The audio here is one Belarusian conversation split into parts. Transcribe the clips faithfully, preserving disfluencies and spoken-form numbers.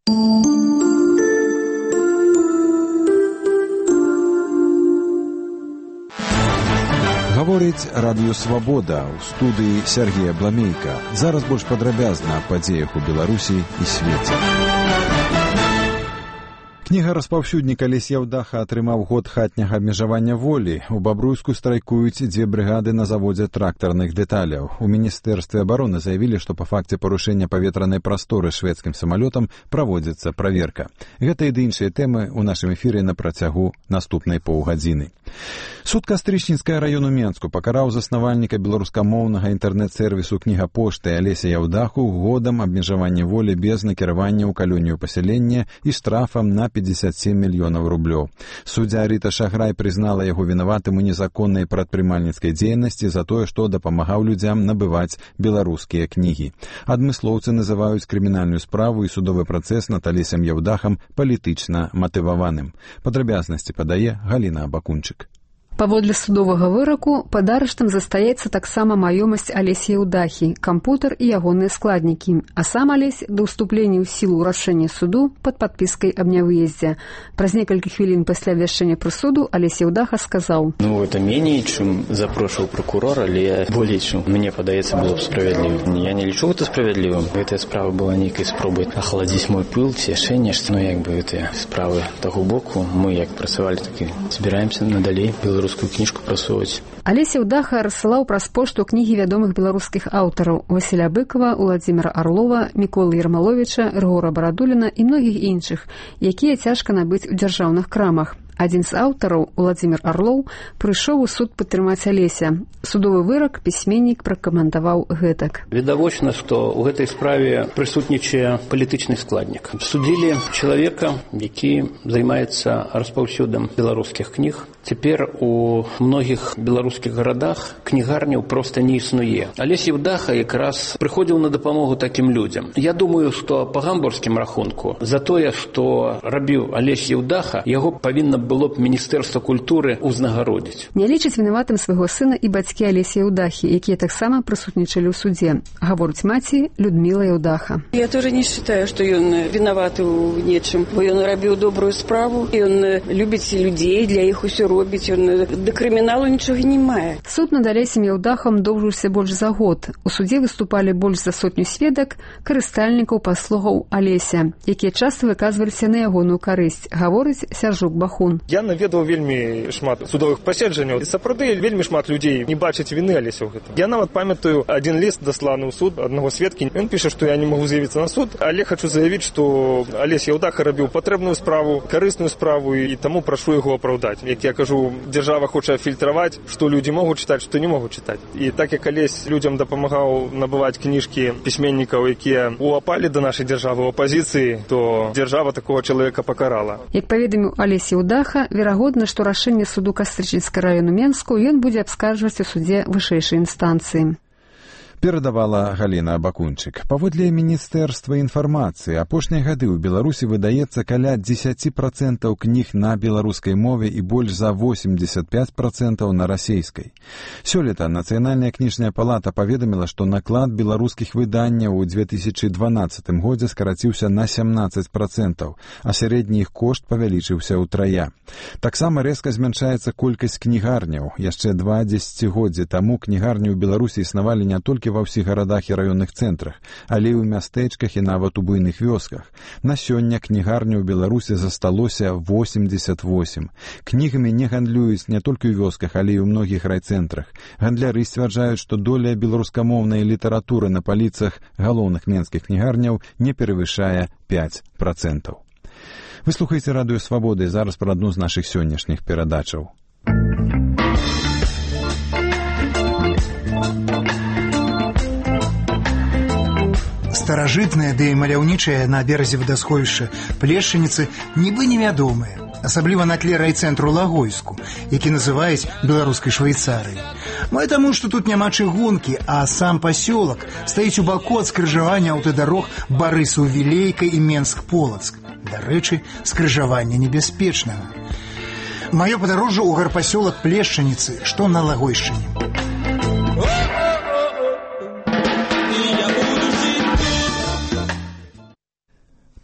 Гаворыць радыё «Свабода», у студыі Сергія Бламейка. Зараз больш падрабязна аб падзеях у Беларусі і свеце. Кніга-распаўсюднік Алесь Яўдаха атрымаў год хатняга абмежавання волі. У Бабруйску страйкуюць дзве брыгады на заводзе трактарных дэталяў. У Міністэрстве абароны заявілі, што па факце парушэння паветранай прасторы шведскім самалётам праводзіцца праверка. Гэта і ды іншыя тэмы ў нашым эфіры на працягу наступнай паўгадзіны. Суд Кастрычніцкага раёну Менску пакараў заснавальніка беларускамоўнага інтэрнэт-сэрвісу «Кніга пошты» Алеся Яўдаху годам абмежавання волі без накіравання ў калонію пасялення і штрафам на пятьдесят семь мільёнаў рублёў. Суддзя Рыта Шаграй прызнала яго вінаватым у незаконнай прадпрымальніцкай дзейнасці за тое, што дапамагаў людзям набываць беларускія кнігі. Адмыслоўцы называюць крымінальную справу і судовы працэс над Алесем Яўдахам палітычна матываваным. Падрабязнасці падае Галіна Абакунчык. Паводле судовага выраку пад арыштам застаецца таксама маёмасць Алеся Яўдахі, кампутар і ягоныя складнікі, а сам Алесь да ўступлення ў сілу рашэння суду пад падпіскай аб нявыездзе. Праз некалькі хвілін пасля абвяшчэння прысуду Алесь Яўдаха сказаў: Ну, это меней, чым запрошваў прокурор, але болей, чым мне падаецца, было б справядліва. Я не лічу гэта справядлівым. Гэтая справа была нейкай спробай ахаладзіць мой пыл, цішэнне, што, ну, як бы, гэтыя справы таго боку. Мы, як працавалі, так і збіраемся надалей беларускую кніжку прасоўваць. Алесь Яўдаха рассылаў праз пошту кнігі вядомых беларускіх аўтараў Васіля Быкова, Уладзіміра Арлова, Міколы Ермаловіча, Рыгора Барадуліна і многіх іншых, якія цяжка набыць у дзяржаўных крамах. Адзін з аўтараў, Уладзімір Арлоў, прыйшоў у суд падтрымаць Алеся. Судовы вырак пісьменнік пракаментаваў гэтак. Відавочна, што ў гэтай справе прысутнічае палітычны складнік. Судзілі чалавека, які займаецца распаўсюдам беларускіх кніг. Цяпер у многіх беларускіх гарадах кнігарняў проста не існуе. Алесь Яўдаха якраз прыходзіў на дапамогу такім людзям. Я думаю, што па гамбургскім рахунку за тое, што рабіў Алесь Яўдаха, яго павінна было б Міністэрства культуры ўзнагародзіць. Не лічаць вінаватым свайго сына і бацькі Алеся Яўдахі, якія таксама прысутнічалі ў судзе. Гаворыць маці Людміла Яўдаха. Я тоже не считаю, што ён вінаваты ў нечым, бо ён рабіў добрую справу, і ён любіць людзей, для іх усё робіць, ён да крыміналу нічога не мае. Суд над Алесем Яўдахам доўжыўся больш за год. У судзе выступалі больш за сотню сведак, карыстальнікаў паслугаў Алеся, якія часта выказваліся на ягоную карысць, гаворыць Сяржук Бахун. Я наведаў вельмі шмат судовых паседжанняў, і сапраўды вельмі шмат людзей не бачаць віны Алеся ў гэтым. Я нават памятаю адзін ліст дасланы ў суд аднаго сведкі. Ён піша, што я не магу з'явіцца на суд, але хачу заявіць, што Алесь Яўдаха рабіў патрэбную справу, карысную справу, і таму прашу яго апраўдаць. Як я кажу, дзяржава хоча фільтраваць, што людзі могуць чытаць, што не могуць чытаць. І так як Алесь людзям дапамагаў набываць кніжкі пісьменнікаў, якія ўапалі да нашай дзяржавы ў апазіцыі, то дзяржава такога чалавека пакарала. Як паведаміў Алесь Яўдаха, верагодна, што рашэнне суду Кастрычніцкага раёну Менску ён будзе абскарджваць у судзе вышэйшай інстанцыі. Перадавала Галіна Абакунчык. Паводле Міністэрства інфармацыі, апошнія гады ў Беларусі выдаецца каля дзесяць працэнтаў кніг на беларускай мове і больш за восемьдесят пять працэнтаў на расейскай. Сёлета Нацыянальная кніжная палата паведаміла, што наклад беларускіх выданняў у две тысячы дванаццатым годзе скараціўся на семнадцать працэнтаў, а сярэдні іх кошт павялічыўся ўтрая. Таксама рэзка змяншаецца колькасць кнігарняў. Яшчэ два дзесяцігоддзі таму кнігарні ў Беларусі існавалі не толькі ва ўсіх гарадах і раённых цэнтрах, але і ў мястэчках і нават у буйных вёсках. На сёння кнігарня ў Беларусі засталося восемьдесят восемь. Кнігамі не гандлююць не толькі ў вёсках, але і ў многіх райцэнтрах. Гандляры сцвярджаюць, што доля беларускамоўнай літаратуры на паліцах галоўных менскіх кнігарняў не перавышае пять працэнтаў. Вы слухаеце радыё «Свабода», і зараз пра адну з нашых сённяшніх перадачаў. Старажытныя ды маляўнічыя на беразе вадасховішча Плешчаніцы нібы невядомыя, асабліва на тле райцэнтру Лагойску, які называюць беларускай Швейцарыяй. Мо таму, што тут няма чыгункі, а сам пасёлак стаіць у баку ад скрыжавання аўтадарог Барысаў-Вілейка і Менск-Полацк. Дарэчы, скрыжаванне небяспечнага. Маё падарожжа ў гарпасёлак Плешчаніцы, што на Лагойшчыне.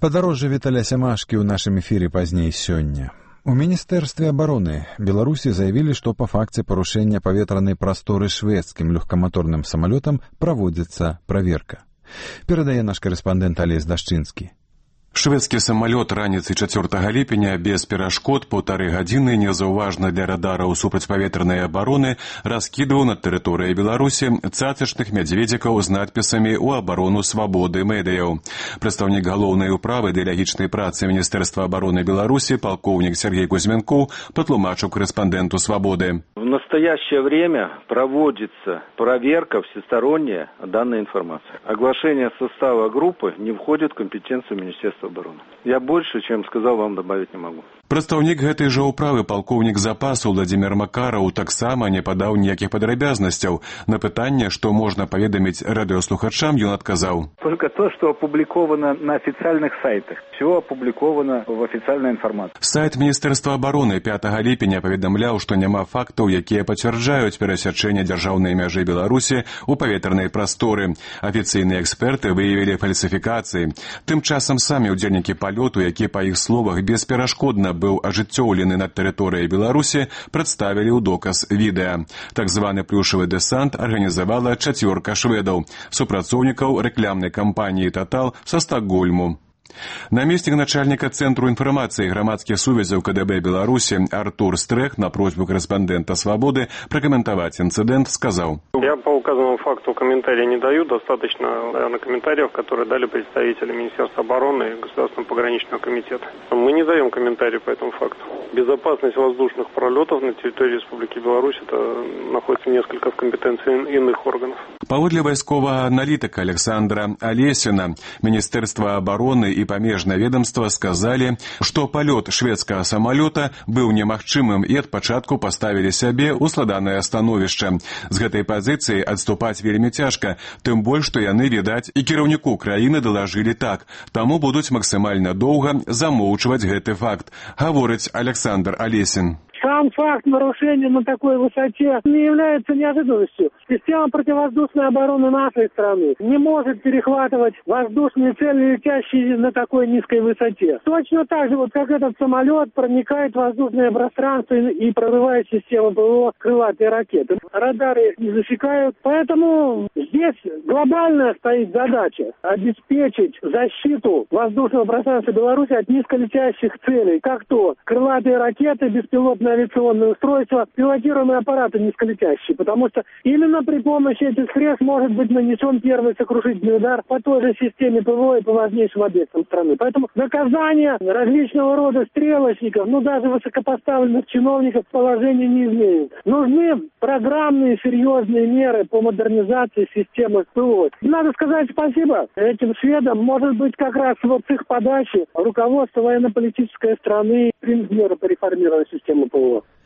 Падарожжа Віталя Сямашкі ў нашым эфіры пазней сёння. У Міністэрстве абароны Беларусі заявілі, што па факце парушэння паветранай прасторы шведскім лёгкаматорным самалётам праводзіцца праверка. Перадае наш карэспандэнт Алесь Дашчынскі. Шведскі самалёт раніцай чацвёртага ліпеня без перашкод паўтары гадзіны незаўважна для радараў супрацьпаветранай абароны раскідваў над тэрыторыяй Беларусі цацачных мядзведзікаў з надпісамі «У абарону свабоды медыяў». Прадстаўнік галоўнай управы дыялогічнай працы Міністэрства абароны Беларусі палкоўнік Сергей Кузьменкоў патлумачыў корэспандэнту «Свободы». В настоящее время проводится проверка всесторонняя данной информации. Оглашение состава группы не входит в компетенцию Министерства обороны. Я больше, чем сказал, вам добавить не могу. Прадстаўнік гэтай жа ўправы палкоўнік запасу Владзімір Макараў таксама не падаў ніякіх падрабязнасцяў. На пытанне, што можна паведаміць радыёслухачам, ён адказаў. Только то, что опубликовано на официальных сайтах. Все опубликовано в официальной информации. Сайт Міністэрства абароны пятага ліпеня паведамляў, што няма фактаў, якія пацвярджаюць перасячэнне дзяржаўнай мяжы Беларусі ў паветранай прасторы. Афіцыйныя эксперты выявілі фальсіфікацыі. Тым часам самі ўдзельнікі палёту, які, па іх словах, бесперашкодна быў ажыццёўлены над тэрыторыяй Беларусі, прадставілі ў доказ відэа. Так званы плюшавы дэсант арганізавала чацвёрка шведаў, супрацоўнікаў рэкламнай кампаніі «Татал» са Стакгольму. Намеснік начальніка Цэнтру інфармацыі і грамадскіх сувязяў КДБ Беларусі Артур Стрэх на просьбу корэспандэнта «Свободы» прокомментовать инцидент сказал. Я по указанному факту комментария не даю. Достаточно, наверное, комментариев, которые дали представители Министерства обороны и Государственного пограничного комитета. Мы не даем комментарий по этому факту. Безопасность воздушных пролетов на территории Республики Беларусь это находится несколько в компетенции иных органов. Паводле вайсковага аналітыка Александра Алесіна, Міністэрства абароны і памежнае ведомства сказалі, што палёт шведскага самалёта быў немагчымым і ад пачатку паставілі сябе ў складанае становішча. З гэтай пазіцыі адступаць вельмі цяжка, тым больш, што яны, відаць, і кіраўніку краіны далажылі так. Таму будуць максімальна доўга замоўчваць гэты факт, гаворыць Александр Алесін. Сам факт нарушения на такой высоте не является неожиданностью. Система противовоздушной обороны нашей страны не может перехватывать воздушные цели, летящие на такой низкой высоте. Точно так же, вот как этот самолет проникает в воздушное пространство и прорывает систему ПВО крылатые ракеты. Радары их не засекают. Поэтому здесь глобальная стоит задача обеспечить защиту воздушного пространства Беларуси от низколетящих целей, как то крылатые ракеты, беспилотные авиационные устройства, пилотируемые аппараты низколетящие, потому что именно при помощи этих средств может быть нанесен первый сокрушительный удар по той же системе ПВО и по важнейшим объектам страны. Поэтому наказание различного рода стрелочников, ну даже высокопоставленных чиновников положение не изменит. Нужны программные серьезные меры по модернизации системы ПВО. Надо сказать спасибо этим шведам. Может быть, как раз вот с их подачи руководство военно-политической страны примет меры по реформированию системы ПВО.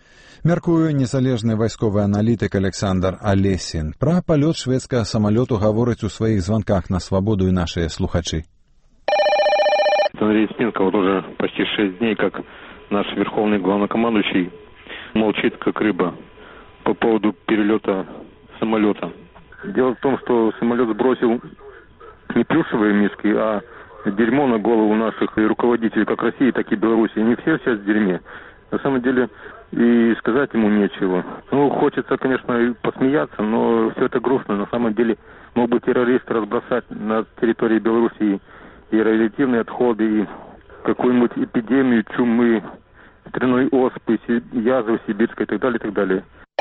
Мяркуе незалежны вайсковы аналітык Александр Алесін. Пра палёт шведскага самалёту гаворыць у сваіх званках на «Свободу» и наши слухачи. Андрей Спинко вот уже почти шесть дней, как наш верховный главнокомандующий молчит, как рыба, по поводу перелета самолета. Дело в том, что самолет сбросил не плюшевые мишки, а дерьмо на голову наших и руководителей как России, так и Беларуси. Не все сейчас в дерьме. На самом деле и сказать ему нечего. Ну, хочется, конечно, посмеяться, но все это грустно. На самом деле мог бы террорист разбросать на территории Беларуси и радиоактивные отходы, и какую-нибудь эпидемию чумы, стряной оспы, язвы сибирской и так далее, и так далее.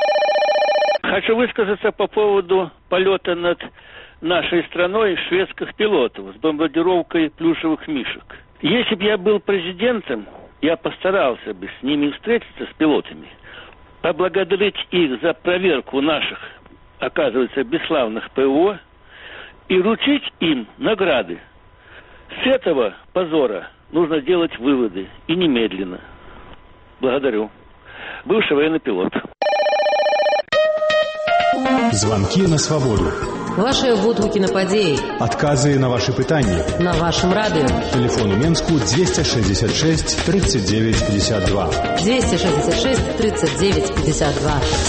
Хочу высказаться по поводу полета над нашей страной шведских пилотов с бомбардировкой плюшевых мишек. Если бы я был президентом, я постарался бы с ними встретиться, с пилотами, поблагодарить их за проверку наших, оказывается, бесславных ПВО и вручить им награды. С этого позора нужно делать выводы, и немедленно. Благодарю. Бывший военный пилот. Звонки на свободу. Ваші водгуки на події. Откази на ваші питання. На вашем радио. Телефон у Менску двести шестьдесят шесть тридцать девять пятьдесят два. двести шестьдесят шесть тридцать девять пятьдесят два.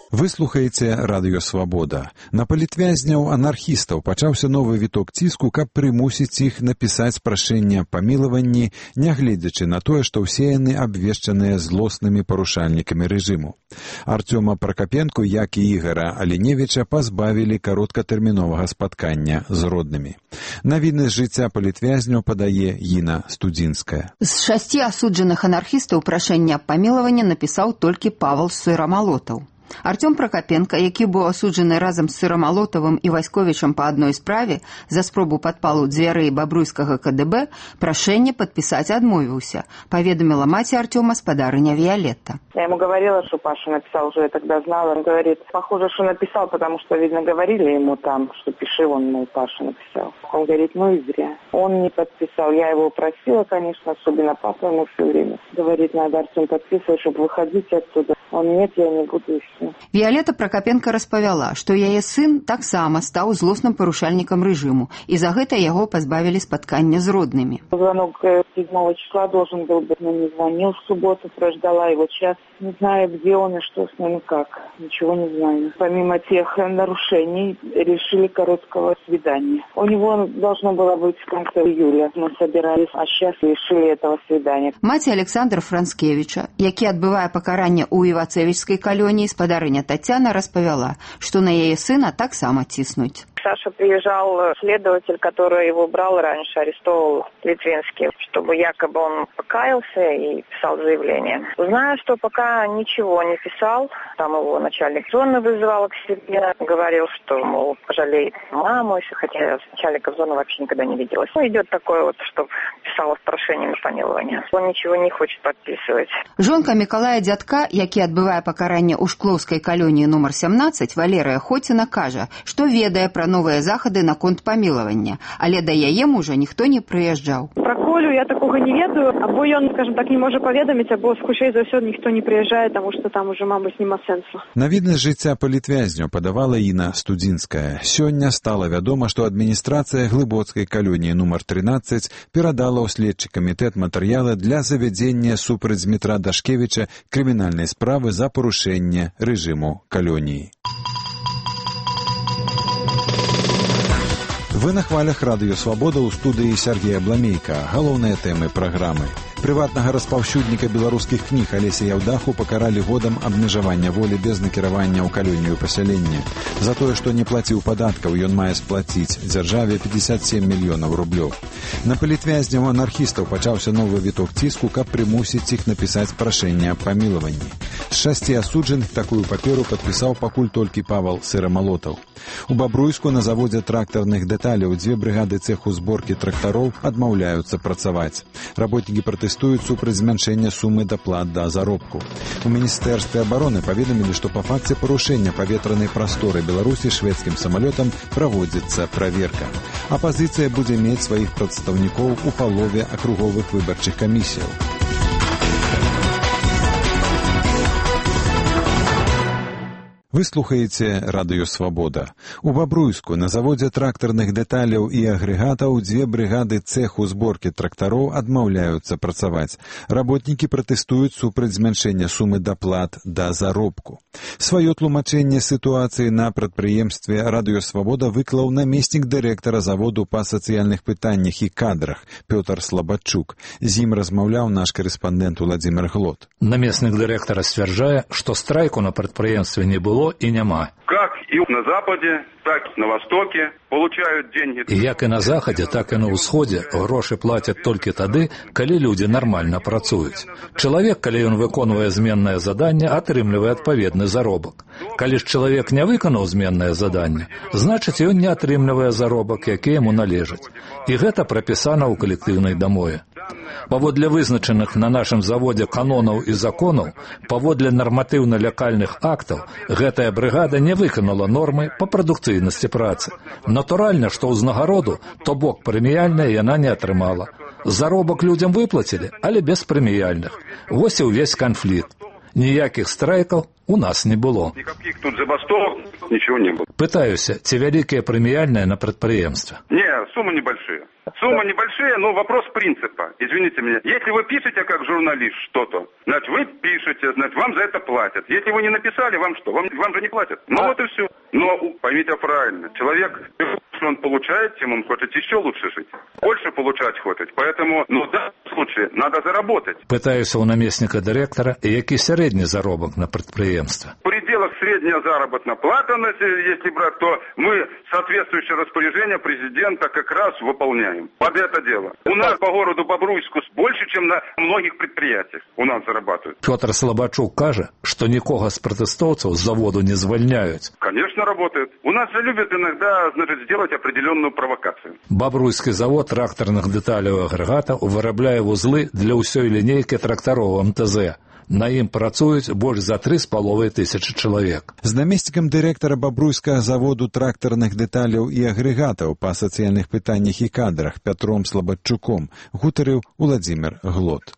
Выслухаеце радыё «Свабода». На палітвязняў-анархістаў пачаўся новы віток ціску, каб прымусіць іх напісаць прашэнне аб памілаванні, нягледзячы на тое, што ўсе яны абвешчаныя злоснымі парушальнікамі рэжыму. Артёма Пракапенку, як і Ігара Аленевіча, пазбавілі кароткатэрміновага спаткання з роднымі. Навіны з жыцця палітвязняў падае Іна Студзінская. З шасці асуджаных анархістаў прашэнне аб памілаванні напісаў толькі Павел Сырамалотаў. Артём Пракапенка, які быў асуджаны разам з Сырамалотавым і Васьковічам па адной справе за спробу падпалу дзвярэй бабруйскага ка дэ бэ, прашэнне падпісаць адмовіўся, паведаміла маці Артёма спадарыня Виолетта. Я ему говорила, что Паша написал, уже я тогда знала. Он говорит, похоже, что написал, потому что, видно, говорили ему там, что пиши, он, мол, Паша написал. Он говорит, ну и зря. Он не подписал. Я его просила, конечно, особенно папа ему все время. Говорит, надо, Артём, подписывать, чтобы выходить оттуда. Он, нет, я не буду, и все. Виолетта Пракапенка распавяла, што яе сын таксама стаў злосным парушальнікам рэжыму, і за гэта яго пазбавілі спаткання з роднымі. Звонок седьмого числа должен был быть, но не звонил в субботу, прождала его час. Не знаю, где он и что с ним и как. Ничего не знаю. Помимо тех нарушений, решили короткого свидания. У него должно было быть в конце июля. Мы собирались, а сейчас решили этого свидания. Маці Александра Францкевича, які адбывае пакаранне ў Івацевічскай калоніі, спадарыня Тацяна распавяла, што на яе сына таксама ціснуць. Саша приезжал следователь, который его брал раньше, арестовал Литвинский, чтобы якобы он покаялся и писал заявление. Знаю, что пока ничего не писал, там его начальник зоны вызывал к себе, говорил, что, мол, пожалеет маму, хотя я с начальником зоны вообще никогда не виделась. Ну, идет такое вот, что писалось прошение на помилование. Он ничего не хочет подписывать. Жонка Миколая Дядка, які адбывае пакаранне ў Шклоўскай калоніі нумар сямнаццаць, Валерыя Хоціна, кажа, што ведае пра новыя захады наконт памілавання, але да яе мужа ніхто не прыязджаў. Пра Колю я такога не ведаю, або ён, скажем так, не можа паведаміць, або хутчэй за ўсё ніхто не прыязджае, таму што там уже, мабыць, няма сэнсу. Навіднасць жыцця палітвязняў падавала Іна Студзінская. Сёння стала вядома, што адміністрацыя Глыбоцкай калоніі нумар трынаццаць перадала ў следчы камітэт матэрыялы для завядзення супраць Дмітра Дашкевіча крымінальнай справы за парушэнне рэжыму калоніі. Вы на хвалях радыё «Свабода» ў студыі Сергея Бламейка. Галоўныя тэмы праграмы. Прыватнага распаўсюдніка беларускіх кніг Алеся Яўдаху пакаралі годам абмежавання волі без накіравання ў калонію пасялення. За тое, што не плаціў падаткаў, ён мае сплаціць дзяржаве пятьдесят семь мільёнаў рублёў. На палітвязняў анархістаў пачаўся новы віток ціску, каб прымусіць іх напісаць прашэнне аб памілаванні. З шасці асуджаных такую паперу падпісаў пакуль толькі Павел Сырамалотаў. У Бабруйску на заводзе трактарных дэталяў дзве брыгады цэху зборкі трактароў адмаўляюцца працаваць. Работнікі пратэстуюць супраць змяншэння сумы даплат да заробку. У Міністэрстве абароны паведамілі, што па факце парушэння паветранай прасторы Беларусі шведскім самалётам праводзіцца праверка. Апазіцыя будзе мець сваіх прадстаўнікоў у палове акруговых выбарчых камісіяў. Вы слухаеце радыё «Свабода». У Бабруйску на заводзе трактарных дэталяў і агрэгатаў дзве брыгады цэху зборкі трактароў адмаўляюцца працаваць. Работнікі пратэстуюць супраць змяншэння сумы даплат да заробку. Сваё тлумачэнне сітуацыі на прадпрыемстве радыё «Свабода» выклаў намеснік дырэктара заводу па сацыяльных пытаннях і кадрах Пётр Слабачук. З ім размаўляў наш карэспандэнт Владзімир Глот. Намеснік дырэктара сцвярджае, што страйку на прадпрыемстве не было и няма. Как и на Западе, так и на Востоке получают деньги. І як і на Захадзе, так і на Ўсходзе грошы плацяць толькі тады, калі людзі нармальна працуюць. Чалавек, калі ён выконвае зменнае заданне, атрымлівае адпаведны заробак. Калі ж чалавек не выканаў зменнае заданне, значыць ён не атрымлівае заробак, які яму належыць. І гэта прапісана ў калектыўнай дамове. Паводле вызначаных на нашым заводзе канонаў і законаў, паводле нарматыўна-лякальных актаў, гэтая брыгада не выканала нормы па прадукцыйнасці працы. Натуральна, што ўзнагароду, то бок прэміяльная яна не атрымала. Заробак людзям выплацілі, але без прэміяльных. Вось і ўвесь канфлікт. Ніякіх страйкаў, У нас не было. Никаких тут забастовок, ничего не было. Пытаюся, ці вялікія прэміяльныя на прадпрыемства? Не, суммы небольшие. Суммы небольшие, но вопрос принципа. Извините меня. Если вы пишете как журналист что-то, значит, вы пишете, значит, вам за это платят. Если вы не написали, вам что? Вам, вам же не платят. Ну вот и все. Но поймите правильно. Человек, что он получает, тем он хочет еще лучше жить. Больше получать хочет. Поэтому, ну, в данном случае надо заработать. Пытаюся у наместника директора, які средний заробок на предприемство. В пределах средняя заработная плата, если брать, то мы соответствующее распоряжение президента как раз выполняем. Под это дело. У нас по городу Бобруйску больше, чем на многих предприятиях у нас зарабатывают. Петр Слобачук кажа, что никого с протестовцев с заводу не звольняют. Конечно, работает. У нас же любят иногда, значит, сделать определенную провокацию. Бобруйский завод тракторных деталей и агрегатов вырабляе вузлы для усей линейки тракторов эм тэ зэ. На ім працуюць больш за тры з паловай тысячы чалавек. З намеснікам дырэктара бабруйскага заводу трактарных дэталяў і агрэгатаў па сацыяльных пытаннях і кадрах Пятром Слабадчуком гутарыў Уладзімір Глот.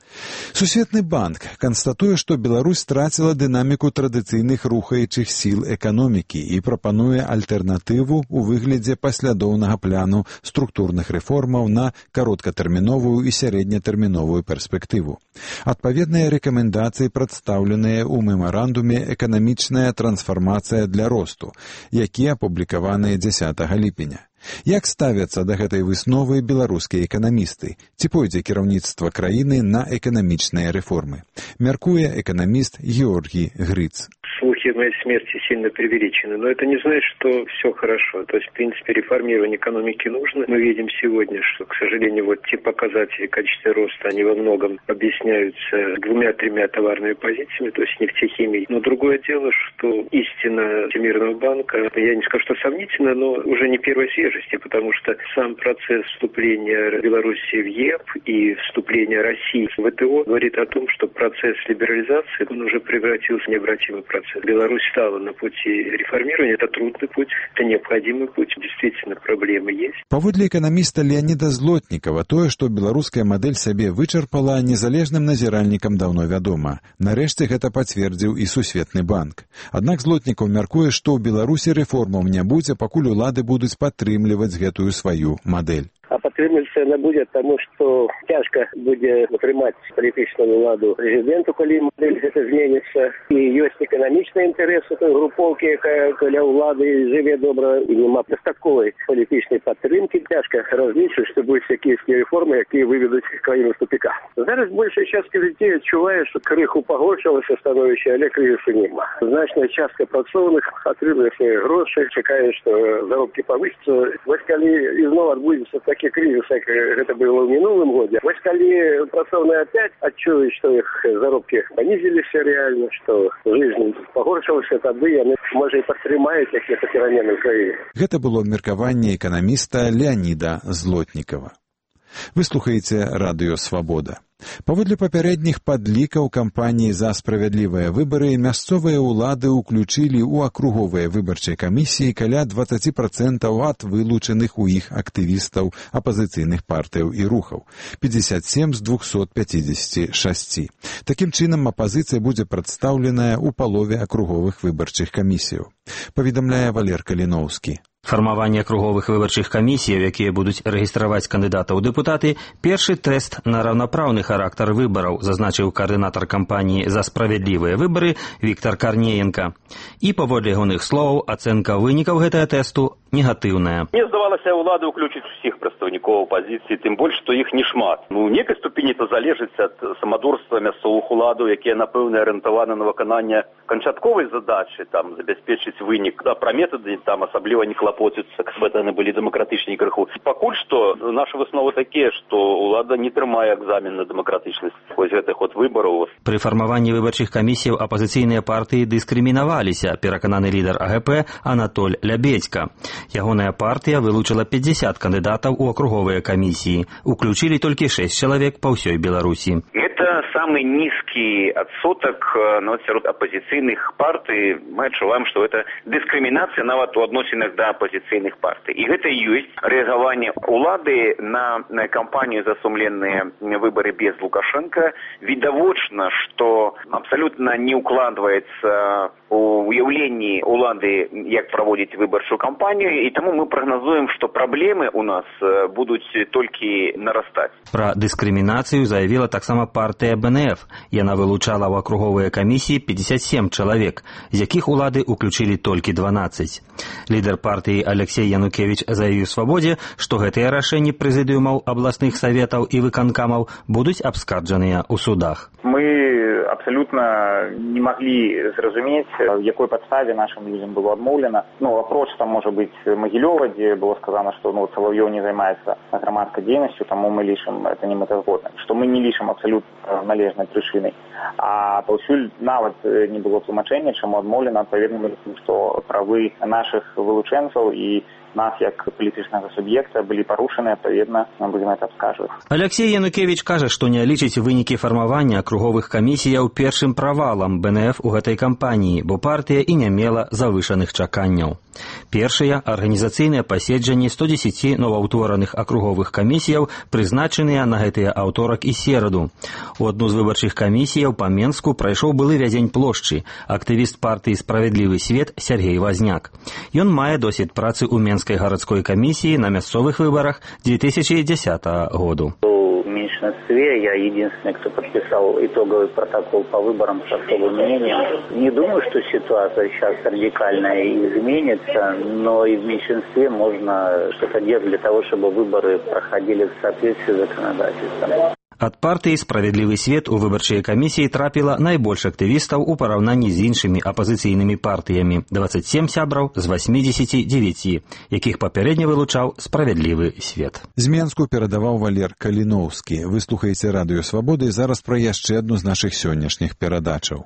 Сусветны банк канстатуе, што Беларусь страціла дынаміку традыцыйных рухаючых сіл эканомікі і прапануе альтэрнатыву ў выглядзе паслядоўнага плану структурных рэформаў на кароткатэрміновую і сярэднятэрміновую перспектыву. Адпаведныя рэкамендацыі прадстаўленыя ў мемарандуме «Эканамічная трансфармацыя для росту», які апублікаваныя дзясятага ліпеня. Як ставяцца да гэтай высновы беларускія эканамісты? Ці пойдзе кіраўніцтва краіны на эканамічныя рэформы? Мяркуе эканаміст Георгий Грыц. Слухи моей смерти сильно преувеличены, но это не значит, что все хорошо. То есть, в принципе, реформирование экономики нужно. Мы видим сегодня, что, к сожалению, вот те показатели качества роста, они во многом объясняются двумя-тремя товарными позициями, то есть нефтехимией. Но другое дело, что истина Всемирного банка, я не скажу, что сомнительна, но уже не первой свежести, потому что сам процесс вступления Беларуси в ЕЭП и вступления России в ВТО говорит о том, что процесс либерализации, он уже превратился в необратимый процесс. Беларусь стала на пути реформирования. Это трудный путь, это необходимый путь. Действительно, проблемы есть. Паводле эканаміста Леонида Злотнікава, тое, што беларуская мадэль сабе вычарпала, незалежным назіральнікам даўно вядома. Нарэшце гэта пацвердзіў і Сусветны банк. Аднак Злотнікаў мяркуе, што ў Беларусі рэформаў не будзе, пакуль улады будуць падтрымліваць гэтую сваю мадэль. А падтрымлівацца яна будзе, таму што цяжка будзе атрымаць палітычную ўладу прэзідэнту, калі мадэль гэта зменіцца. І ёсць эканамічныя інтарэсы той групоўкі, якая каля ўлады жыве добра і няма дастатковай палітычнай падтрымкі. Цяжка разлічваць, што будуць якія рэформы, якія выведуць краіну з тупіка. Зараз большая частка людзей адчувае, што крыху пагоршылася становішча, але крызісу няма. Значная частка працоўных атрымлівае свае грошы, чакае, што заробкі павысяцца. Вось калі ізноў адбудзецца такі кризис, как это было в минулом году. Вот коли працовные опять отчуют, что их заработки понизились реально, что жизнь погоршилась, тогда они, может, и подтримают какие-то перемены в краине. Это было меркаванне экономиста Леонида Злотникова. Вы слухаеце радыё «Свабода». Паводле папярэдніх падлікаў кампаніі «За справядлівыя выбары» мясцовыя ўлады ўключылі ў акруговыя выбарчыя камісіі каля дваццаць працэнтаў ад вылучаных у іх актывістаў апазіцыйных партыяў і рухаў, пятьдесят семь з двухсот пятидесяти шасці. Такім чынам, апазіцыя будзе прадстаўленая ў палове акруговых выбарчых камісіяў. Паведамляе Валер Каліноўскі. Фармаванне акруговых выбарчых камісіяў, якія будуць рэгістраваць кандыдатаў у дэпутаты, першы тэст на раўнапраўны характар выбараў, зазначыў каардынатар кампаніі «За справядлівыя выбары» Віктор Карнеенка. І, паводле ягоных словаў, ацэнка вынікаў гэтага тэсту негатыўная. Мне здавалася, ўлады ўключыць усіх прадстаўнікоў апазіцыі, тым больш, што іх не шмат. Ну, у некай ступені это залежыць ад самадурства мясцовых уладаў, якія, напэўна, арыентаваны на выкананне канчатковай задачы, там, забяспечыць вынік. А пра метады там асабліва не хлапоцяцца, каб яны былі дэмакратычней крыху. Пакуль што нашы высновы такія, што ўлада не трымае экзамен на дэмакратычнасць вось гэтых от выбараў. Пры фармаванні выбарчых камісіяў апазіцыйныя партыі дыскрымінаваліся, перакананы лідар А Гэ Пэ Анатоль Лябедзька. Ягоная партыя вылучыла пятьдесят кандыдатаў у акруговыя камісіі. Уключылі толькі шэсць чалавек па ўсёй Беларусі. Это Это самый низкий отсоток ну, сярод оппозиционных партий. Мы отчуваем, что это дискриминация нават у адносінах до оппозиционных партий. И это и есть реагирование улады на, на кампанию за сумленные выборы без Лукашенко. Видовочно, что абсолютно не укладывается у уявлении улады, как проводить выборчую кампанию, и тому мы прогнозуем, что проблемы у нас будут только нарастать. Про дискриминацию заявила так само партия БНФ. Яна вылучала в округовые комиссии пятьдесят семь человек, из яких улады уключили только двенадцать. Лидер партии Алексей Янукевич заявил в «Свободе», что гэтыя рашэнні прэзідыумаў областных советов и выканкамаў будут абскарджаныя ў судах. Мы абсолютно не могли зразумець, в якой подставе нашим людям было адмоўлена. Ну, вопрос, там, может быть, Могилева, где было сказано, что ну, Соловьев не занимается громадской деятельностью, тому мы лишим, это не мэтазгодна, что мы не лишим абсолютно належной причиной. А паўсюль нават не было тлумачэння, чаму адмоўлена адпаведным, что правы наших вылучэнцаў и нас, як палітычнага суб'екта, былі парушаны, адпаведна, мы будем это абскарджваць. Алексей Янукевич кажа, што не лічыць вынікі фармавання акруговых камісіяў першым правалам БНФ у гэтай кампаніі, бо партыя і не мела завышаных чаканняў. Першыя арганізацыйныя паседжанні сто дзесяці новаўтвораных акруговых камісіяў прызначаныя на гэтыя аўторак і сераду. У адну з выбарчых камісіяў па Менску прайшоў былы вязень плошчы, актывіст партыі «Справядлівы свет» Сергей Возняк. Ён мае досвед працы ў Менскай гарадской камісіі на мясцовых выбарах две тысячи десятого году. В меньшинстве я единственный, кто подписал итоговый протокол по выборам с особым мнением. Не думаю, что ситуация сейчас радикально изменится, но и в меньшинстве можно что-то делать для того, чтобы выборы проходили в соответствии с законодательством. Ад партыі «Справядлівы свет» у выбарчыя камісіі трапіла найбольш актывістаў у параўнанні з іншымі апазіцыйнымі партыямі – двадцать семь сябраў з восьмидесяти девяти, якіх папярэдне вылучаў «Справядлівы свет». З Менску перадаваў Валер Каліноўскі. Вы слухаеце радыё «Свабода» і зараз пра яшчэ адну з нашых сённяшніх перадачаў.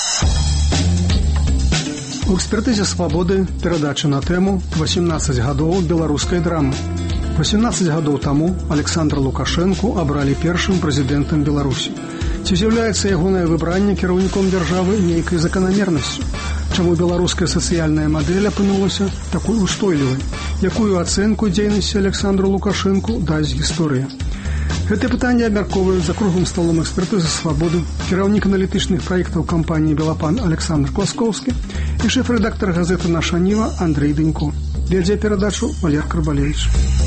У экспертызе «Свабоды» перадача на тэму «восемнадцать гадоў беларускай драмы». восемнадцать гадоў таму Александра Лукашэнку абралі першым прэзідэнтам Беларусі. Ці з'яўляецца ягонае выбранне кіраўніком дзяржавы нейкай заканамернасцю? Чаму беларуская сацыяльная мадэль апынулася такой устойлівай? Якую ацэнку дзейнасці Александру Лукашэнку дасць гісторыя? Гэтае пытанне абмяркоўваюць за круглым столом экспертызы «Свабоды» кіраўнік аналітычных праектаў кампаніі «Белапан» Александр Класкоўскі і шэф-рэдактар газеты «Наша Ніва» Андрей Дынько. Вядзе перадачу Валер Карбалевич.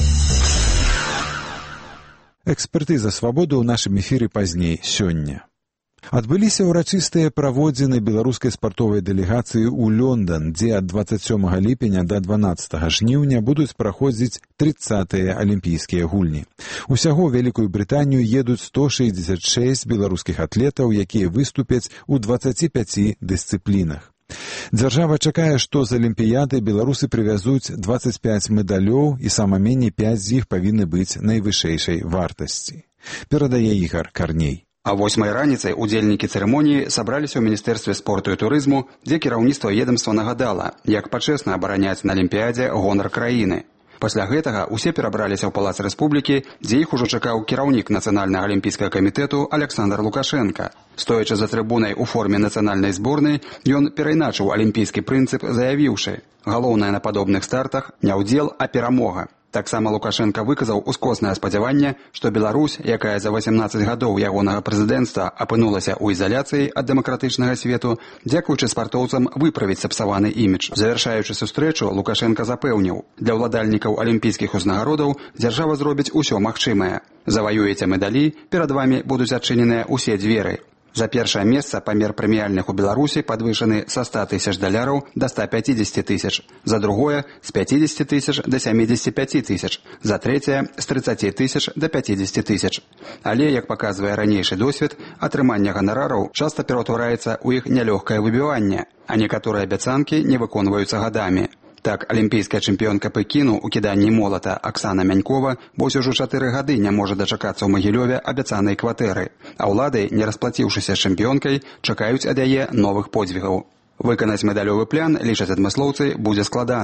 Экспертыза «Свабоды» ў нашым эфіры пазней сёння. Адбыліся ўрачыстыя праводзіны беларускай спартовай дэлегацыі ў Лондон, дзе ад двадцать сёмага ліпеня да дванаццатага жніўня будуць праходзіць тридцатыя алімпійскія гульні. Усяго ў Вялікую Брытанію едуць сто шэсцьдзесят шэсць беларускіх атлетаў, якія выступяць у двадцати пяці дысцыплінах. Дзяржава чакае, што з алімпіяды беларусы прывязуць двадцать пять медалёў, і сама меней пять з іх павінны быць найвышэйшай вартасці. Перадае Ігар Карней. А восьмай раніцай удзельнікі цырымоніі сабраліся ў Міністэрстве спорту і турызму, дзе кіраўніцтва ведамства нагадала, як пачэсна абараняць на алімпіядзе гонар краіны. Пасля гэтага ўсе перабраліся ў Палац Рэспублікі, дзе іх ужо чакаў кіраўнік Нацыянальнага алімпійскага камітэту Александр Лукашенко. Стоячы за трыбунай у форме нацыянальнай зборнай, ён перайначыў алімпійскі прынцып, заявіўшы: «Галоўнае на падобных стартах не ўдзел, а перамога». Таксама Лукашенко выказаў ускоснае спадзяванне, што Беларусь, якая за восемнадцать гадоў ягонага прэзідэнцтва апынулася ў ізаляцыі ад дэмакратычнага свету, дзякуючы спартоўцам выправіць сапсаваны імідж. Завяршаючы сустрэчу, Лукашенко запэўніў: «Для ўладальнікаў алімпійскіх узнагародаў дзяржава зробіць усё магчымае. Заваюеце медалі, перад вамі будуць адчыненыя ўсе дзверы». За першае месца памер прэміяльных у Беларусі падвышаны са ста тысяч даляраў да ста пяцідзесяці тысяч, за другое з пяцідзесяці тысяч да сямідзесяці пяці тысяч, за трэцяе з трыццаці тысяч да пяцідзесяці тысяч. Але, як паказвае ранейшы досвед, атрыманне ганарараў часта пераўтвараецца ў іх нялёгкае выбіванне, а некаторыя абяцанкі не выконваюцца гадамі. Так, алімпійская чэмпіёнка Пекіну ў кіданні молата Аксана Мянькова вось ужо чатыры гады не можа дачакацца ў Магілёве абяцанай кватэры, а ўлады, не расплаціўшыся з чэмпіёнкай, чакаюць ад яе новых подзвігаў. Выканаць медалёвы план, лічаць адмыслоўцы, будзе складана.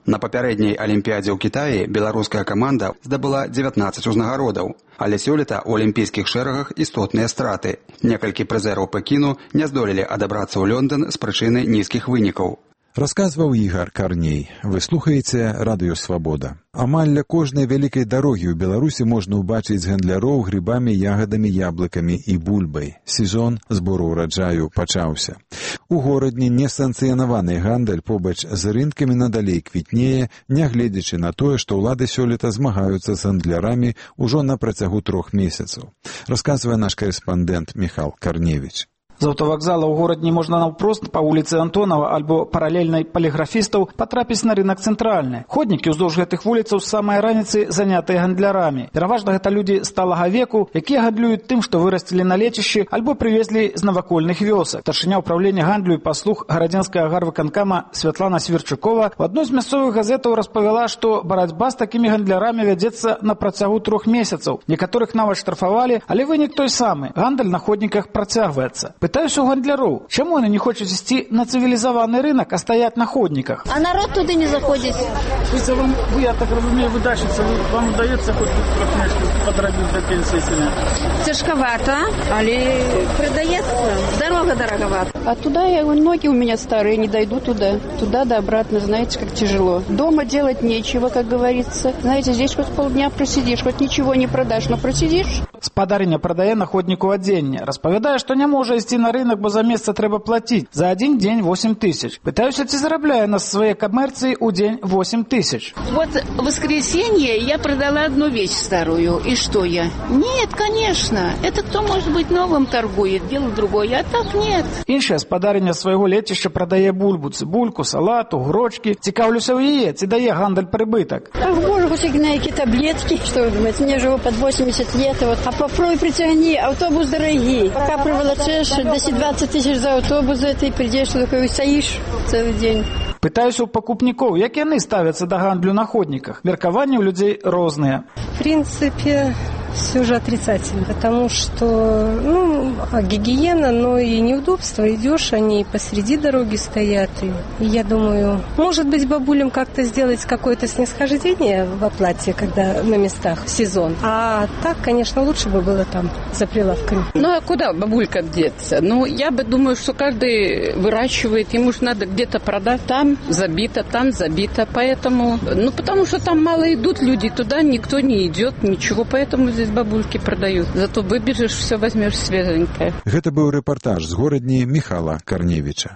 На папярэдняй алімпіядзе ў Кітаі беларуская каманда здабыла дзевятнаццаць узнагародаў, але сёлета ў алімпійскіх шэрагах істотныя страты. Некалькі прызэраў Пекіну не здолелі адабрацца ў Лондон з прычыны нізкіх вынікаў. Расказваў Ігар Карней. Вы слухаеце радыё «Свабода». Амаль ля кожнай вялікай дарогі ў Беларусі можна ўбачыць гандляроў грыбамі, ягадамі, яблыкамі і бульбай. Сезон збору ўраджаю пачаўся. У горадні несанкцыянаваны гандаль побач з рынкамі надалей квітнее, нягледзячы на тое, што ўлады сёлета змагаюцца з гандлярамі ўжо на працягу трох месяцаў. Расказвае наш карэспандэнт Міхал Карневіч. З аўтавакзала ў горадні можна наўпрост па вуліцы Антонова альбо паралельнай паліграфістаў патрапіць на рынак цэнтральны. Ходнікі ўздоўж гэтых вуліцаў з самай раніцы занятыя гандлярамі. Пераважна гэта людзі сталага веку, якія гандлююць тым, што вырасцілі на лецішчы альбо прывезлі з навакольных вёсак. Старшыня ўправлення гандлю і паслуг гарадзенскага гарвыканкама Святлана Сверчукова в адной з мясцовых газетаў распавяла, што барацьба з такімі гандлярамі вядзецца на працягу трох месяцаў. Некаторых нават штрафавалі, але вынік той самы. Гандаль на ходніках працягваецца. Пытаюся у гандляроў, чаму яны не хочуць ісці на цывілізаваны рынок, а стаяць на ходніках? А народ туды не заходзіць. Вы, вы, я так разумею, вы дачыца, вам удаецца хоць трохнешку падрабіць да пенсіі сюда? Цяжкавата, але продаецца. Дорога дороговата. А туда, я, ноги у меня старые, не дойду туда. Туда да обратно, знаете, как тяжело. Дома делать нечего, как говорится. Знаете, здесь хоть полдня просидишь, хоть ничего не продашь, но просидишь. Спадарыня прадае на ходніку адзенне. Распавядае, што не можа ісці на рынок, бо за месца трэба плаціць. За один день восемь тысяч. Пытаюся, ці зарабляе на свае камерцыі ў дзень восемь тысяч. Вот в воскресенье я продала одну вещь старую. И что я? Нет, конечно. Это кто, может быть, новым торгует, дело другое, а так нет. Іншая спадарыня свайго лецішча прадае бульбу, цыбульку, салату, грочки. Цікаўлюся ў яе, ці дае гандаль прыбытак. Ах, боже, хоть игнайте таблетки. Что вы думаете, мне живу под восемьдесят лет. Вот. А попробуй притягни, автобус дорогий. Пока проволочешь, десять двадцать тысяч за автобус, за это и придешь, что такое, стоишь целый день. Пытаюся у пакупнікоў, як яны ставяцца да гандлю на ходніках. Меркаванні ў людзей розныя. В принципе, все же отрицательно, потому что, ну, гигиена, но и неудобство. Идешь, они посреди дороги стоят. И я думаю, может быть, бабулям как-то сделать какое-то снисхождение в оплате, когда на местах сезон. А так, конечно, лучше бы было там за прилавками. Ну, а куда бабулька деться? Ну, я бы думаю, что каждый выращивает, ему же надо где-то продать. Там забито, там забито. Поэтому, ну, потому что там мало идут люди, туда никто не идет, ничего. Поэтому здесь бабульки продают. Зато выбежишь, все возьмешь свеженькое. Гэта быў рэпартаж з горадні Міхала Карневіча.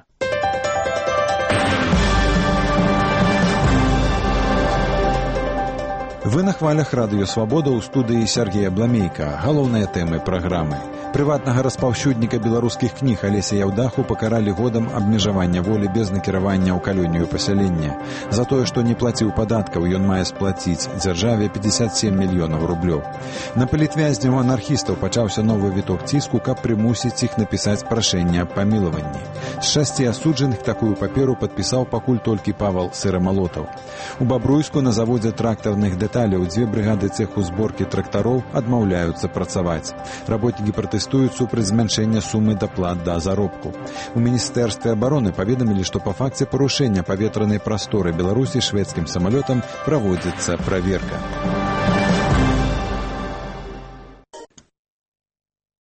Вы на хвалях радыё «Свабода» ў студыі Сергея Бламейка. Галоўныя тэмы праграмы. Прыватнага распаўсюдніка беларускіх кніг Алеся Яўдаху пакаралі годам абмежавання волі без накіравання ў калонію пасялення. За тое, што не плаціў падаткаў, ён мае сплаціць дзяржаве пятьдесят семь мільёнаў рублёў. На палітвязняў анархістаў пачаўся новы віток ціску, каб прымусіць іх напісаць прашэнне аб памілаванні. З шасці асуджаных такую паперу падпісаў пакуль толькі Павал Сырамалотаў. У Бабруйску на заводзе трактарных дэталяў дзве брыгады цэху зборкі трактароў адмаўляюцца працаваць. Работнікі пратэстуюць супраць змяншэння сумы даплат да заробку. У Міністэрстве абароны паведамілі, што па факце парушэння паветранай прасторы Беларусі шведскім самалётам праводзіцца праверка.